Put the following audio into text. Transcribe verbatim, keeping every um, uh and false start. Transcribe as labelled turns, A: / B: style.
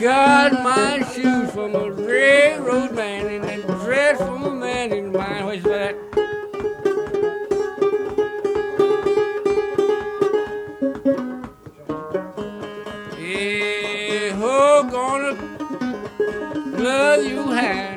A: got my shoes from a railroad man and a dress from a man in mine. What's that? Yeah, who gonna love you hand?